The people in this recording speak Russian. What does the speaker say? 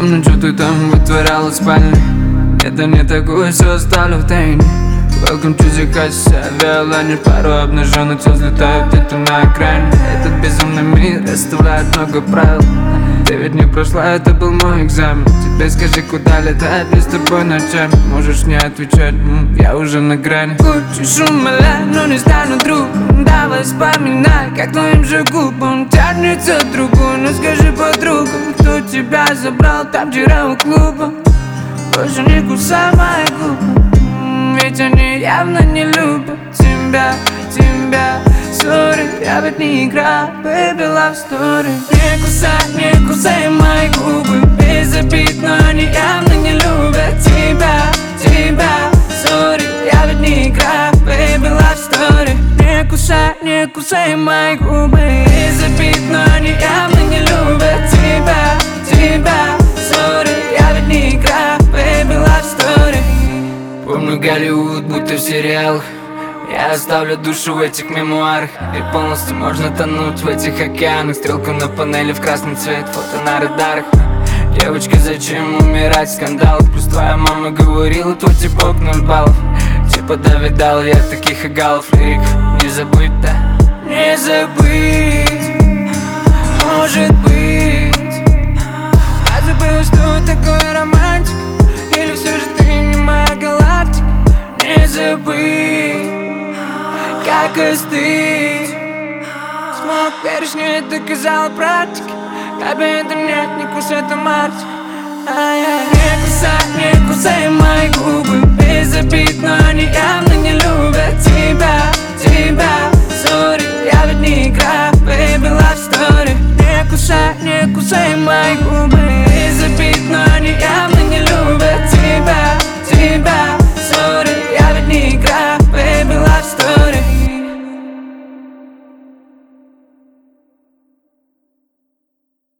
помню, что ты там вытворяла в спальне. Это не такое, все оставлю в тайне. Welcome to the house, авиалайнер. Пару обнаженных тел взлетают где-то на экране. Этот безумный мир оставляет много правил. Ты ведь не прошла, это был мой экзамен. Теперь скажи, куда летать, без тобой ночами. Можешь не отвечать, я уже на грани. Хочешь умолять, но не стану другом. Давай вспоминай, как твоим же губам тянется другой. Но скажи подругам, кто тебя забрал там вчера у клуба. Больше не кусай мои губы, ведь они явно не любят тебя. Sorry, я ведь не играю, baby, love story. Не кусай мои губы, без обид, но они явно не любят тебя. Sorry, я ведь не играю, baby, love story. Не кусай мои губы, без обид, но они явно не любят тебя. Sorry, я ведь не играю, baby, love story. Помню Голливуд, будто в сериалах. Я оставлю душу в этих мемуарах. И полностью можно тонуть в этих океанах. Стрелку на панели в красный цвет, фото на радарах. Девочка, зачем умирать в скандалах? Плюс твоя мама говорила, твой типок 0 баллов. Типа да, видал я таких игалов. Лирик, не забыть, да? Не забыть, может быть. Я забыла, что такое романтик. Или все же ты не моя галактика? Не забыть, как остыть. Смог перешней, доказала практика. Тебе это нет, не кусай, это мартик. Не кусай мои губы, без обид, но они явно не любят тебя. Sorry, я ведь не играю, baby, love story. Не кусай мои губы.